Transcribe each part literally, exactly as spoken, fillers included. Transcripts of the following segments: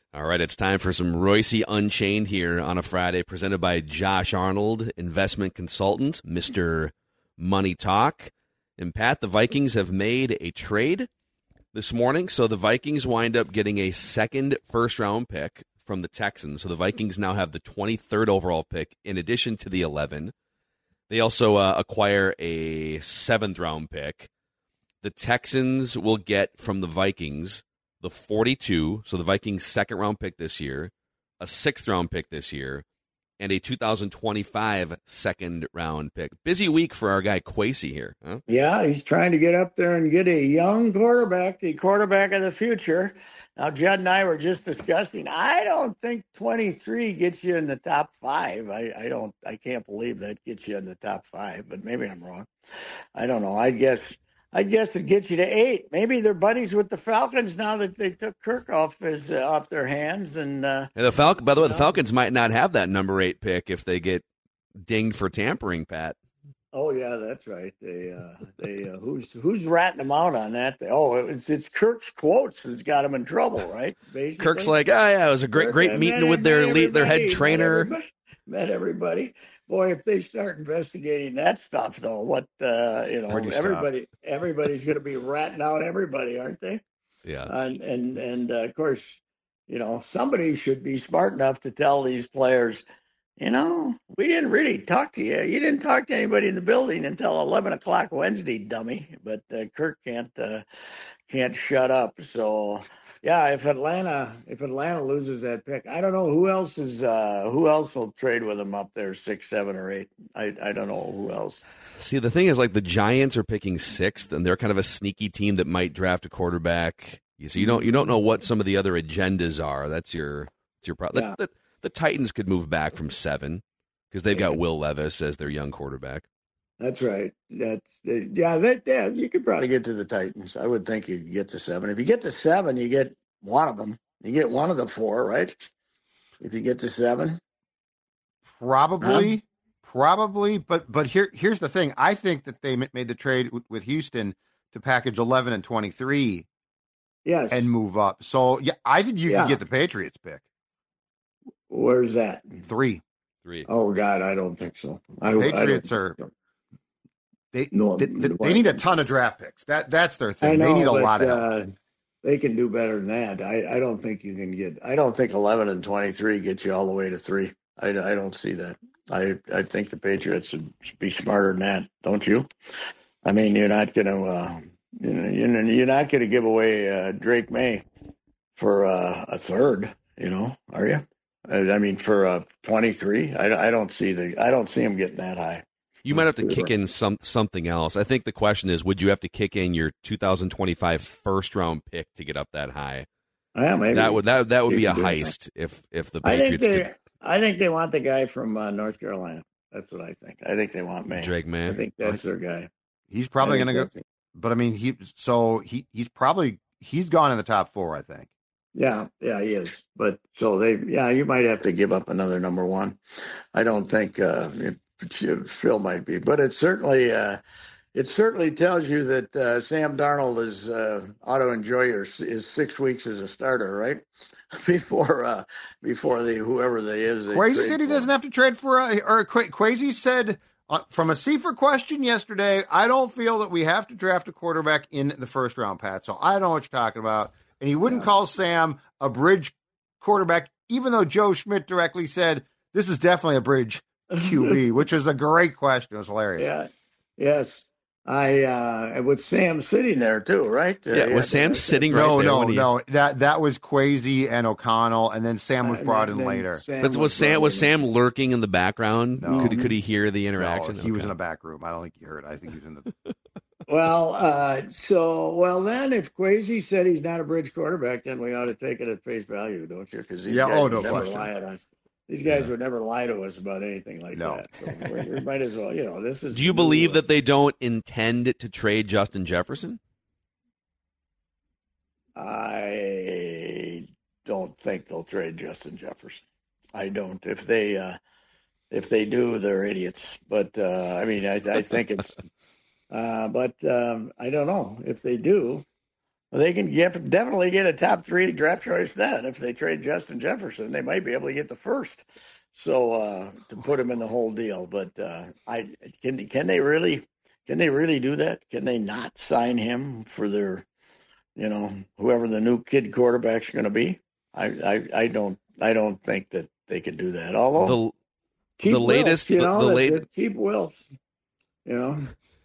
All right, it's time for some Royce Unchained here on a Friday, presented by Josh Arnold, investment consultant, Mister Money Talk. And Pat, the Vikings have made a trade this morning, so the Vikings wind up getting a second first-round pick from the Texans. So the Vikings now have the twenty-third overall pick in addition to the eleven. They also uh, acquire a seventh-round pick. The Texans will get from the Vikings the forty-two, so the Vikings' second-round pick this year, a sixth-round pick this year, and a two thousand twenty-five second-round pick. Busy week for our guy Kwesi here. Huh? Yeah, he's trying to get up there and get a young quarterback, the quarterback of the future. Now, Judd and I were just discussing, I don't think twenty-three gets you in the top five. I, I don't, I can't believe that gets you in the top five, but maybe I'm wrong. I don't know. I guess... I guess it gets you to eight. Maybe they're buddies with the Falcons now that they took Kirk off his uh, off their hands. And, uh, and the Falcon. By the way, the Falcons might not have that number eight pick if they get dinged for tampering, Pat. Oh yeah, that's right. They uh, they uh, who's who's ratting them out on that? They, oh, it's it's Kirk's quotes that's got them in trouble, right? Basically. Kirk's like, oh yeah, it was a great great Kirk, meeting met, with their met lead, their head trainer. Met everybody. Met everybody. Boy, if they start investigating that stuff, though, what uh, you know, you everybody, stop? everybody's going to be ratting out everybody, aren't they? Yeah. And and and uh, of course, you know, somebody should be smart enough to tell these players, you know, we didn't really talk to you. You didn't talk to anybody in the building until eleven o'clock Wednesday, dummy. But uh, Kirk can't uh, can't shut up. So. Yeah, if Atlanta if Atlanta loses that pick, I don't know who else is uh, who else will trade with them up there, six, seven, or eight. I I don't know who else. See, the thing is, like the Giants are picking sixth, and they're kind of a sneaky team that might draft a quarterback. So you don't you don't know what some of the other agendas are. That's your that's your problem. Yeah. The, the, the Titans could move back from seven because they've got Will Levis as their young quarterback. That's right. That's yeah. That yeah. You could probably get to the Titans. I would think you could get to seven. If you get to seven, you get one of them. You get one of the four, right? If you get to seven, probably, huh? probably. But but here here's the thing. I think that they made the trade with Houston to package eleven and twenty-three, yes, and move up. So yeah, I think you yeah. can get the Patriots pick. Where's that? Three. Three. Oh God, I don't think so. I, Patriots I are. So. They, no, they, they, they need a ton of draft picks. That that's their thing. I know, they need a but, lot of uh, help. They can do better than that. I, I don't think you can get. I don't think eleven and twenty-three get you all the way to three. I, I don't see that. I I think the Patriots should be smarter than that. Don't you? I mean, you're not going to. Uh, you know, you're not going to give away uh, Drake May for uh, a third. You know, are you? I, I mean, for uh, twenty-three. I, I don't see the. I don't see him getting that high. You might have to kick in some something else. I think the question is, would you have to kick in your two thousand twenty-five first round pick to get up that high? Yeah, maybe that would that that would be a that. heist if if the I think Patriots they. could. I think they want the guy from uh, North Carolina. That's what I think. I think they want May. Drake May. I think that's their guy. He's probably going to go. But I mean, he so he he's probably he's gone in the top four. I think. Yeah, yeah, he is. But so they, yeah, you might have to give up another number one. I don't think. Uh, it, Phil might be, but it certainly uh, it certainly tells you that uh, Sam Darnold is uh, ought to enjoy his, his six weeks as a starter, right? before uh, before the whoever they is. They Kwesi said he doesn't have to trade for a, or Qu- Kwesi said uh, from a Seifert question yesterday, I don't feel that we have to draft a quarterback in the first round, Pat. So I don't know what you're talking about, and he wouldn't yeah. call Sam a bridge quarterback, even though Joe Schmidt directly said this is definitely a bridge Q B, which is a great question. It was hilarious. Yeah. Yes. I uh with Sam sitting there too, right? Uh, yeah, was yeah, Sam sitting right no, there? No, no, no. That that was Kwesi and O'Connell, and then Sam was brought uh, in later. Sam but was, was Sam was Sam lurking in the background? No. Could could he hear the interaction? No, he okay. was in a back room. I don't think he heard. I think he was in the. Well, uh, so well then, if Kwesi said he's not a bridge quarterback, then we ought to take it at face value, don't you? Because these yeah, guys oh no never question. lie at us. These guys yeah. would never lie to us about anything like no. that. So we, we might as well, you know, this is. Do you believe that they don't intend to trade Justin Jefferson? I don't think they'll trade Justin Jefferson. I don't. If they, uh, if they do, they're idiots. But uh, I mean, I, I think it's. Uh, but um, I don't know if they do. They can get, definitely get a top three draft choice then. If they trade Justin Jefferson, they might be able to get the first. So uh, to put him in the whole deal, but uh, I can can they really can they really do that? Can they not sign him for their, you know, whoever the new kid quarterback's going to be? I, I I don't I don't think that they can do that. Although the the latest, Wilfs, you the, know, the the, latest, the cheap Wilfs, you know,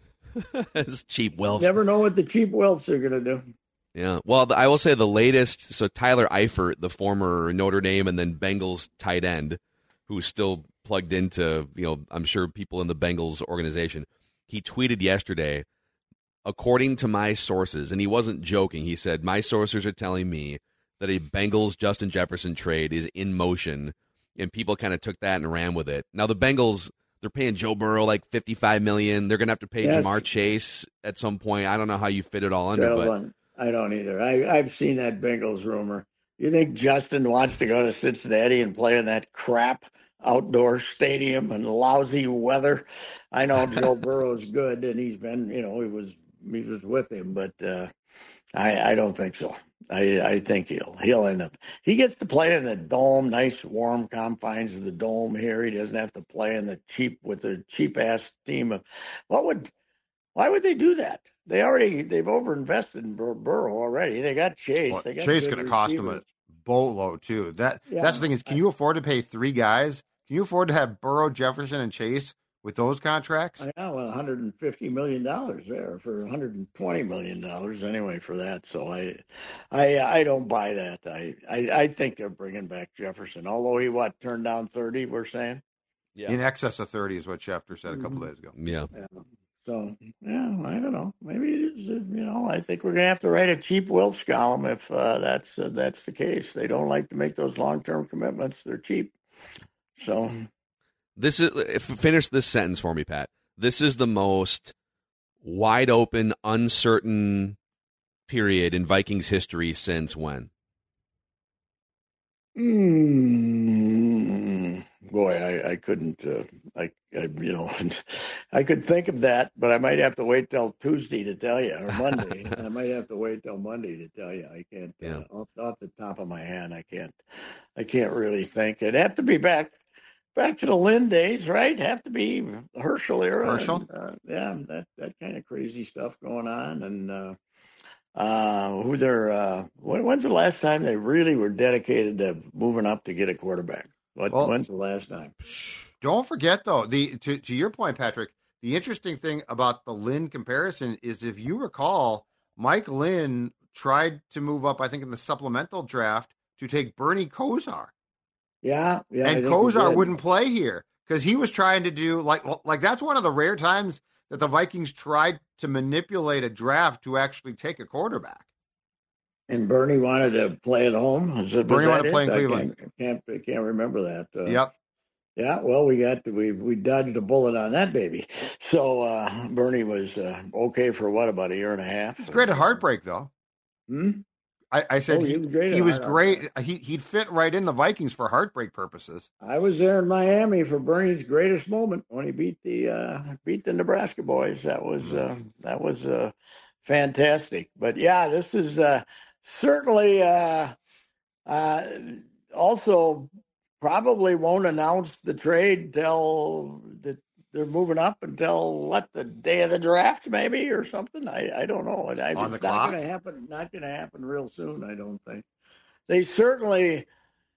it's cheap Wilfs. Never know what the cheap Wilfs are going to do. Yeah. Well, I will say the latest. So Tyler Eifert, the former Notre Dame and then Bengals tight end, who's still plugged into, you know, I'm sure people in the Bengals organization, he tweeted yesterday, according to my sources, and he wasn't joking. He said, my sources are telling me that a Bengals Justin Jefferson trade is in motion, and people kind of took that and ran with it. Now the Bengals, they're paying Joe Burrow like fifty-five million dollars. They're going to have to pay Yes. Jamar Chase at some point. I don't know how you fit it all under, but Trail I don't either. I, I've seen that Bengals rumor. You think Justin wants to go to Cincinnati and play in that crap outdoor stadium and lousy weather? I know Joe Burrow's good, and he's been, you know, he was he was with him, but uh, I I don't think so. I I think he'll he'll end up. He gets to play in the dome, nice warm confines of the dome here. He doesn't have to play in the cheap with the cheap ass team of. What would? Why would they do that? They already they've overinvested in Bur- Burrow already. They got Chase. Well, they got Chase good going to cost them a receivers. boatload too. That Yeah. that's the thing is, can you afford to pay three guys? Can you afford to have Burrow, Jefferson, and Chase with those contracts? Yeah, well, one hundred fifty million dollars there for one hundred twenty million dollars anyway for that. So I, I, I don't buy that. I, I, I think they're bringing back Jefferson. Although he what turned down thirty, we're saying. yeah, In excess of thirty is what Schefter said a couple Mhm. days ago. yeah. Yeah. So yeah, I don't know. Maybe it is. uh, You know, I think we're gonna have to write a cheap Wilfs column if uh, that's uh, that's the case. They don't like to make those long term commitments. They're cheap. So This is if finish this sentence for me, Pat. This is the most wide open, uncertain period in Vikings history since when? Mm, boy, I, I couldn't. Uh, I, I, you know, I could think of that, but I might have to wait till Tuesday to tell you, or Monday. I might have to wait till Monday to tell you. I can't. Yeah. Uh, off, off the top of my head, I can't. I can't really think. It'd have to be back, back to the Lynn days, right? Have to be Herschel era. Herschel? and, uh, yeah, that that kind of crazy stuff going on, and. Uh, Uh, who they're, uh, when, when's the last time they really were dedicated to moving up to get a quarterback? What, Well- when's the last time? Don't forget though, the to, to your point, Patrick, the interesting thing about the Lynn comparison is if you recall, Mike Lynn tried to move up, I think, in the supplemental draft to take Bernie Kosar. Yeah, yeah. I and think he Kosar did. wouldn't play here because he was trying to do like like that's one of the rare times that the Vikings tried to manipulate a draft to actually take a quarterback. And Bernie wanted to play at home. Is it, was Bernie that wanted to it? play in I Cleveland. Can't, can't, I can't remember that. Uh, Yep. Yeah, well, we got we we dodged a bullet on that baby. So uh, Bernie was uh, okay for what, about a year and a half. It's great at heartbreak though. Hmm? I, I said Oh, he, he was great at he was heartbreak. great. He he'd fit right in the Vikings for heartbreak purposes. I was there in Miami for Bernie's greatest moment when he beat the uh, beat the Nebraska boys. That was uh, that was uh, fantastic. But yeah, this is uh, certainly uh, uh, also probably won't announce the trade till the, they're moving up until what, the day of the draft maybe or something. I, I don't know. I, On the it's not clock? going to happen. Not going to happen real soon. I don't think. They certainly.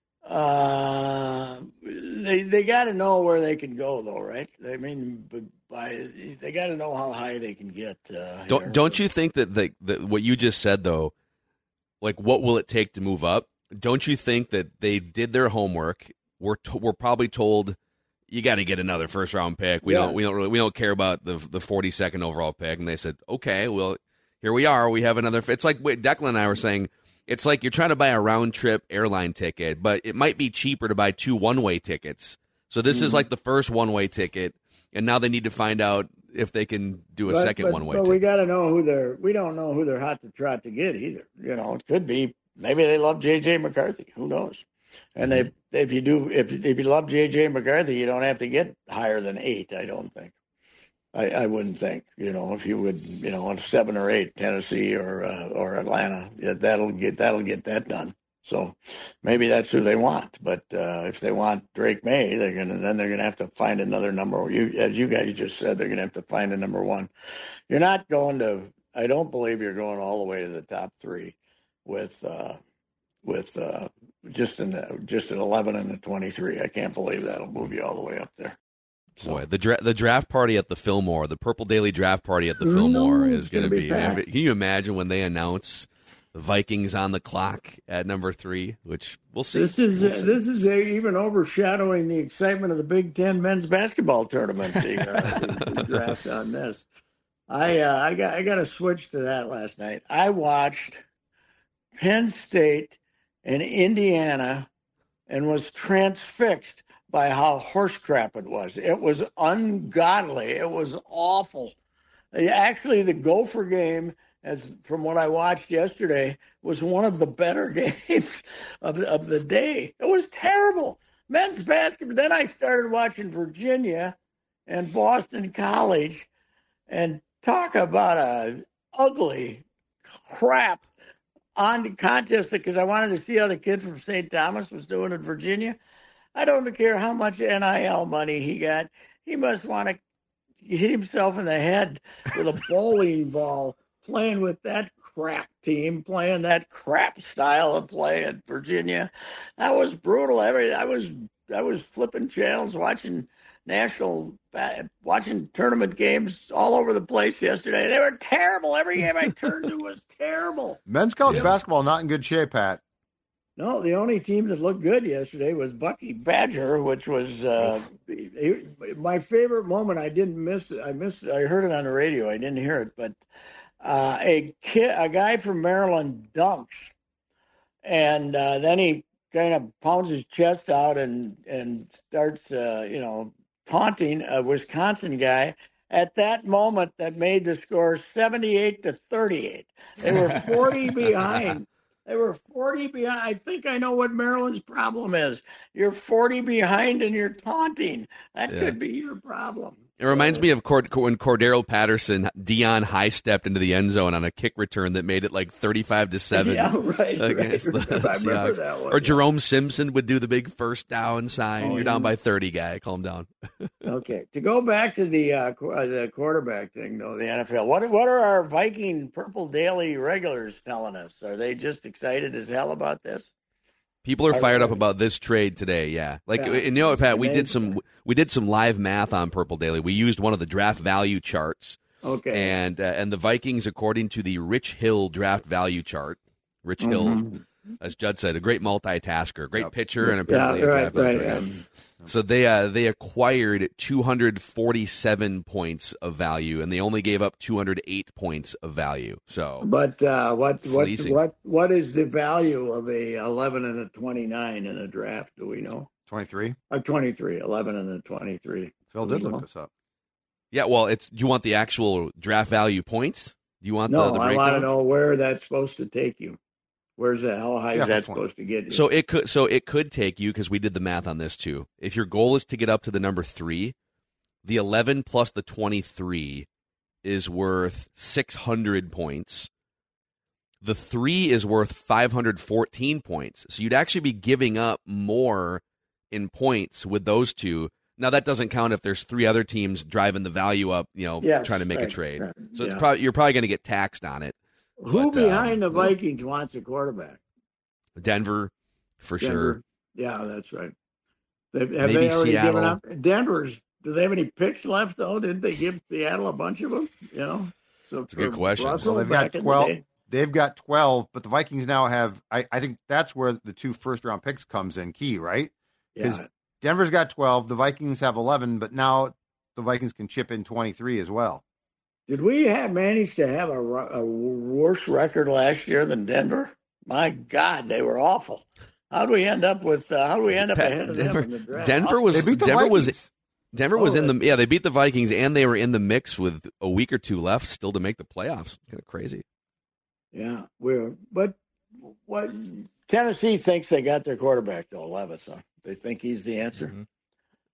Uh, they they got to know where they can go, though, right? I mean, by they got to know how high they can get. Uh, Don't here. don't you think that the, that what you just said though, like what will it take to move up? Don't you think that they did their homework? We're to, we're probably told you got to get another first round pick. We Yes. don't we don't really we don't care about the the forty-second overall pick. And they said, okay, well here we are. We have another. It's like what Declan and I were saying. It's like you're trying to buy a round trip airline ticket, but it might be cheaper to buy two one way tickets. So this Mm-hmm. is like the first one way ticket, and now they need to find out if they can do a But- second but- one way But ticket. we got to know who they're. We don't know who they're hot to trot to get either. You know, it could be maybe they love J J McCarthy. Who knows? And Mm-hmm. they, if you do, if if you love J J McCarthy, you don't have to get higher than eight. I don't think. I, I wouldn't think, you know, if you would, you know, on seven or eight, Tennessee or uh, or Atlanta, yeah, that'll get that'll get that done. So maybe that's who they want. But uh, if they want Drake May, they're gonna then they're gonna have to find another number. You, as you guys just said, they're gonna have to find a number one. You're not going to. I don't believe you're going all the way to the top three with uh, with uh, just in the, just an eleven and a twenty-three. I can't believe that'll move you all the way up there. So. Boy, the dra- the draft party at the Fillmore, the Purple Daily draft party at the Fillmore no, is going to be. be Can you imagine when they announce the Vikings on the clock at number three? Which we'll see. This is we'll uh, see. this is uh, even overshadowing the excitement of the Big Ten men's basketball tournament. The, uh, the, the draft on this, I uh, I got I got to switch to that last night. I watched Penn State and Indiana and was transfixed by how horse crap it was. It was ungodly. It was awful. Actually, the Gopher game, as from what I watched yesterday, was one of the better games of the, of the day. It was terrible. Men's basketball. Then I started watching Virginia and Boston College, and talk about a ugly crap on the contest because I wanted to see how the kid from Saint Thomas was doing in Virginia. I don't care how much N I L money he got. He must want to hit himself in the head with a bowling ball playing with that crap team, playing that crap style of play at Virginia. That was brutal. Every I was I was flipping channels, watching national, watching tournament games all over the place yesterday. They were terrible. Every game I turned to was terrible. Men's college yeah. basketball not in good shape, Pat. No, the only team that looked good yesterday was Bucky Badger, which was uh, my favorite moment. I didn't miss it. I missed it. I heard it on the radio. I didn't hear it, but uh, a kid, a guy from Maryland dunks, and uh, then he kind of pounds his chest out and and starts, uh, you know, taunting a Wisconsin guy. At that moment, that made the score seventy-eight to thirty-eight. They were forty behind. They were forty behind. I think I know what Maryland's problem is. You're forty behind and you're taunting. That yeah. could be your problem. It reminds me of Cord- when Cordero Patterson, Dion high stepped into the end zone on a kick return that made it like thirty-five to seven. Yeah, right. Against right, the right. I remember that one. Or Jerome Simpson would do the big first down sign. Oh, You're yeah. down by thirty, guy. Calm down. Okay. To go back to the uh, the quarterback thing, though, the N F L. What what are our Viking Purple Daily regulars telling us? Are they just excited as hell about this? People are fired up about this trade today, yeah. Like, yeah. and you know, Pat, we did some we did some live math on Purple Daily. We used one of the draft value charts. Okay. And uh, and the Vikings, according to the Rich Hill draft value chart, Rich mm-hmm. Hill, as Judd said, a great multitasker, great yep. pitcher, and apparently yeah, a right, draft value right, chart. yeah. So they uh, they acquired two hundred forty-seven points of value, and they only gave up two hundred eight points of value. So, but uh, what what what what is the value of a eleven and a twenty-nine in a draft? Do we know? twenty-three. A twenty-three, eleven and a twenty-three. Phil did look this up. Yeah, well, it's. Do you want the actual draft value points? Do you want no? the, the I want to know where that's supposed to take you. Where's that? How high yeah, is that supposed to get you? So it could. So it could take you, because we did the math on this too. If your goal is to get up to the number three, the eleven plus the twenty-three is worth six hundred points. The three is worth five hundred fourteen points. So you'd actually be giving up more in points with those two. Now that doesn't count if there's three other teams driving the value up. You know, yes, trying to make right, a trade. Right, so yeah. it's probably you're probably going to get taxed on it. Who but, behind um, the Vikings wants a quarterback? Denver, for Denver. sure. Yeah, that's right. They, have Maybe they already Seattle. given up? Denver's. Do they have any picks left though? Didn't they give Seattle a bunch of them? You know, so it's a good question. Russell, well, they've got twelve. The they've got twelve, but the Vikings now have. I, I think that's where the two first round picks comes in key, right? Because yeah. Denver's got twelve, the Vikings have eleven, but now the Vikings can chip in twenty-three as well. Did we have managed to have a, a worse record last year than Denver? My God, they were awful. How do we end up with? Uh, how do we end up Pat, ahead of Denver, them in the draft? Denver was. They beat the Denver Vikings. was. Denver oh, was in the. Yeah, they beat the Vikings, and they were in the mix with a week or two left, still to make the playoffs. Kind of crazy. Yeah, we're. But what Tennessee thinks they got their quarterback though, Levis. Huh? They think he's the answer. Mm-hmm.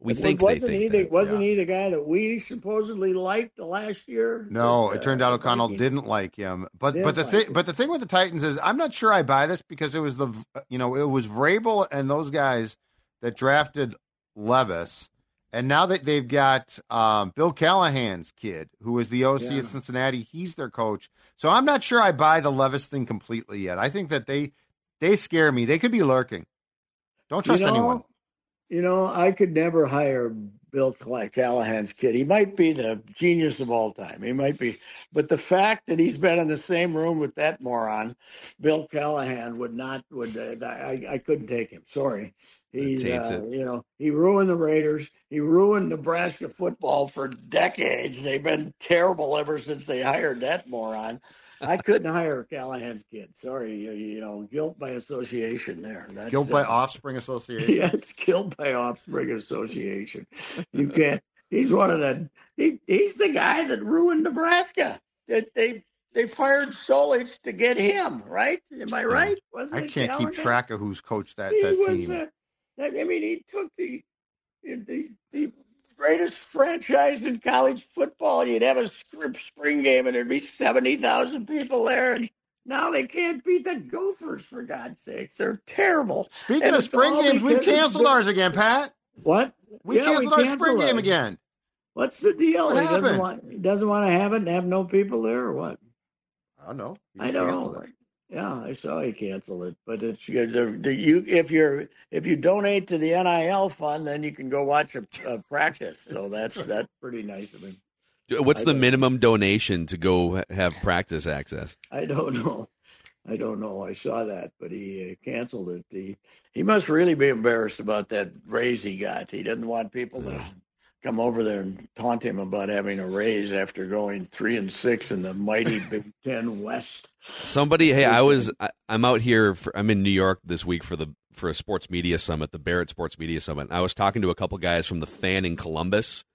we think wasn't they think he that. the, wasn't yeah. he the guy that we supposedly liked the last year? No, that, it turned uh, out O'Connell Vikings? didn't like him. But Didn't but the like thing him. but the thing with the Titans is I'm not sure I buy this because it was the you know it was Vrabel and those guys that drafted Levis, and now that they've got um, Bill Callahan's kid who is the O C Yeah. at Cincinnati, he's their coach. So I'm not sure I buy the Levis thing completely yet. I think that they they scare me. They could be lurking. Don't trust you know, anyone. You know, I could never hire Bill Callahan's kid. He might be the genius of all time. He might be, but the fact that he's been in the same room with that moron, Bill Callahan, would not. Would uh, I? I couldn't take him. Sorry. He's, taints uh, it. you know, he ruined the Raiders. He ruined Nebraska football for decades. They've been terrible ever since they hired that moron. I couldn't hire Callahan's kid. Sorry, you, you know, guilt by association there. That's, Guilt by uh, Offspring Association. Yes, guilt by Offspring Association. You can't. He's one of the. He, he's the guy that ruined Nebraska. That they they fired Solich to get him. Right? Am I right? Wasn't I it can't keep Callahan? track of who's coached that He that was. team. Uh, I mean, he took the the the greatest franchise in college football. You'd have a spring game and there'd be seventy thousand people there. And now they can't beat the Gophers, for God's sakes. They're terrible. Speaking And of it's spring all games, we've because of canceled the- ours again, Pat. What? We Yeah, canceled our spring canceled game it. again. What's the deal? What he doesn't happened? want. He doesn't want to have it and have no people there, or what? I don't know. You I just don't canceled know. it. Yeah, I saw he canceled it, but it's the, the, you if you're if you donate to the N I L fund, then you can go watch a, a practice. So that's that's pretty nice of him. What's I the don't- minimum donation to go ha- have practice access? I don't know. I don't know. I saw that, but he uh, canceled it. He he must really be embarrassed about that raise he got. He didn't want people to come over there and taunt him about having a raise after going three and six in the mighty Big Ten West. Somebody, hey, I was, I, I'm out here. For, I'm in New York this week for the for a sports media summit, the Barrett Sports Media Summit. I was talking to a couple guys from the Fan in Columbus,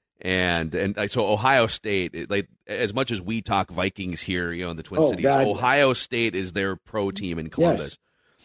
and and I, so Ohio State, it, like as much as we talk Vikings here, you know, in the Twin Oh, Cities, God, Ohio State is their pro team in Columbus. Yes.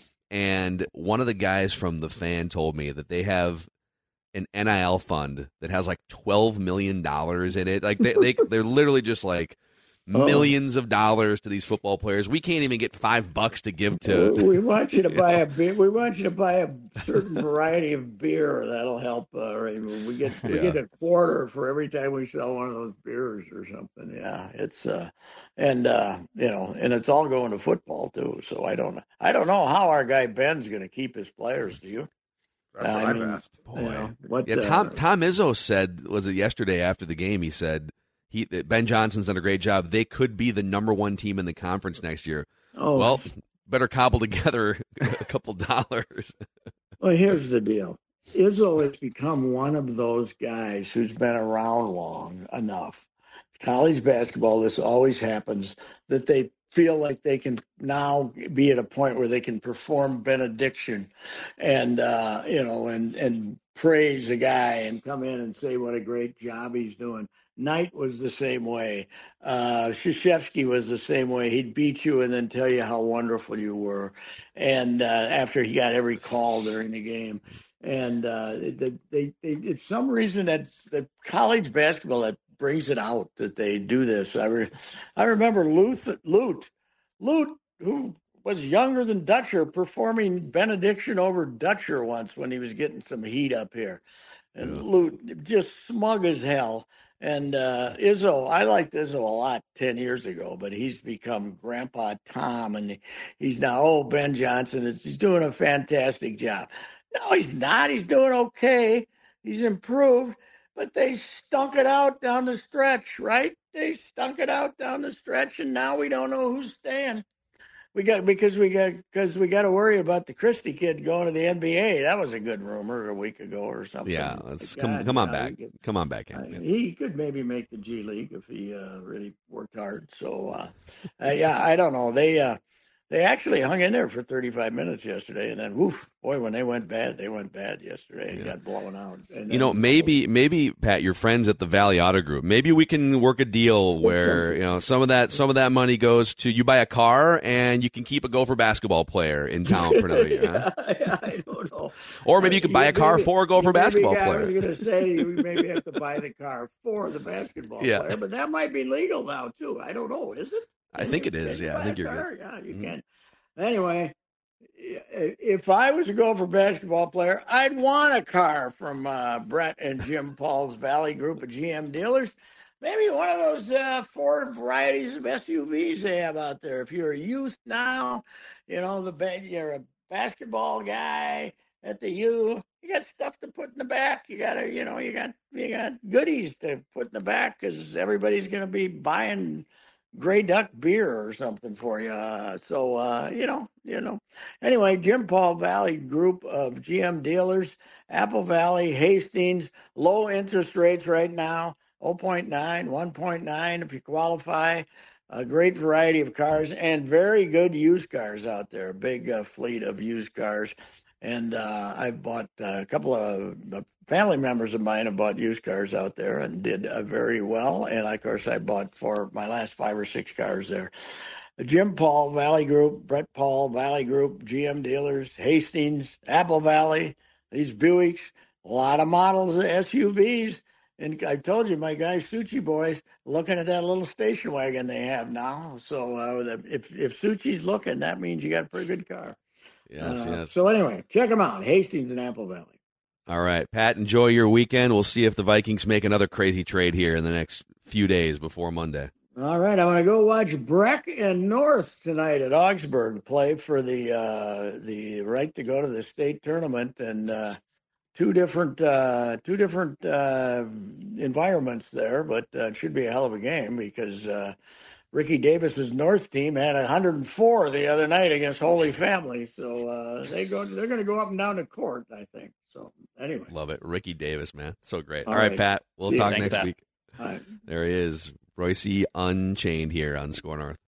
And one of the guys from the Fan told me that they have an N I L fund that has like twelve million dollars in it. Like they, they they're literally just like Oh. millions of dollars to these football players. We can't even get five bucks to give to. We want you to buy a beer. We want you to buy a certain variety of beer that'll help. Uh, right? We get we Yeah. get a quarter for every time we sell one of those beers or something. Yeah, it's uh, and uh, you know, and it's all going to football too. So I don't I don't know how our guy Ben's going to keep his players. Do you? That's I what mean, I've asked. Boy. You know, what, Yeah, uh, Tom Tom Izzo said, was it yesterday after the game? He said he that Ben Johnson's done a great job. They could be the number one team in the conference next year. Oh, Well, better cobble together a couple dollars. well, here's the deal. Izzo has become one of those guys who's been around long enough. College basketball, this always happens, that they feel like they can now be at a point where they can perform benediction and, uh, you know, and, and praise a guy and come in and say what a great job he's doing. Knight was the same way. Uh, Krzyzewski was the same way. He'd beat you and then tell you how wonderful you were. And uh, after he got every call during the game. And uh, they, they, they, it's some reason that, that college basketball that brings it out that they do this. I, re, I remember Lute, Lute, Lute, who was younger than Dutcher, performing benediction over Dutcher once when he was getting some heat up here. And Yeah. Lute, just smug as hell. And uh, Izzo, I liked Izzo a lot ten years ago, but he's become Grandpa Tom, and he's now, oh, Ben Johnson. He's doing a fantastic job. No, he's not. He's doing okay. He's improved, but they stunk it out down the stretch, right? They stunk it out down the stretch, and now we don't know who's staying. We got because we got because we got to worry about the Christie kid going to the N B A. That was a good rumor a week ago or something. Yeah, let's God, come come on yeah, back. he could- Come on back. uh, Hank. he could maybe make the G League if he uh, really worked hard. So, uh, uh, yeah, I don't know. They uh, they actually hung in there for thirty-five minutes yesterday, and then woof, boy, when they went bad, they went bad yesterday and yeah. got blown out. And you know, then, maybe maybe Pat, your friends at the Valley Auto Group, maybe we can work a deal where you know some of that some of that money goes to you buy a car and you can keep a Gopher basketball player in town for another year. yeah, huh? yeah, I don't know. Or maybe you could buy a car maybe, for a Gopher basketball maybe, player. I was going to say you maybe have to buy the car for the basketball yeah. player, but that might be legal now too. I don't know. Is it? I think it is. Yeah, I think you're car? good. Yeah, you mm-hmm. can. Anyway, if I was a Gopher basketball player, I'd want a car from uh, Brett and Jim Paul's Valley Group of G M dealers. Maybe one of those uh, four varieties of S U Vs they have out there. If you're a youth now, you know, the you're a basketball guy at the U, you got stuff to put in the back. You got to, you know, you got you got goodies to put in the back because everybody's going to be buying Grey Duck beer or something for you. Uh, so, uh, you know, you know. Anyway, Jim Paul Valley Group of G M dealers, Apple Valley, Hastings, low interest rates right now, zero point nine, one point nine if you qualify. A great variety of cars and very good used cars out there, a big uh, fleet of used cars. And uh, I bought uh, a couple of uh, family members of mine have bought used cars out there and did uh, very well. And of course, I bought for my last five or six cars there. Jim Paul Valley Group, Brett Paul Valley Group, G M dealers, Hastings, Apple Valley, these Buicks, a lot of models of S U Vs. And I told you, my guy Suchi boys looking at that little station wagon they have now. So uh, if if Suchi's looking, that means you got a pretty good car. Yes, uh, yes. So anyway, check them out, Hastings and Apple Valley. All right, Pat, enjoy your weekend. We'll see if the Vikings make another crazy trade here in the next few days before Monday. All right, I'm going to go watch Breck and North tonight at Augsburg play for the uh, the right to go to the state tournament, and uh, two different uh, two different uh, environments there, but uh, it should be a hell of a game because uh, Ricky Davis's North team had one hundred four the other night against Holy Family, so uh, they go they're going to go up and down the court, I think. So anyway, love it, Ricky Davis, man, so great. All, All right, right, Pat, we'll See talk you. next Thanks, week. All right. There he is, Royce Unchained here on Score North.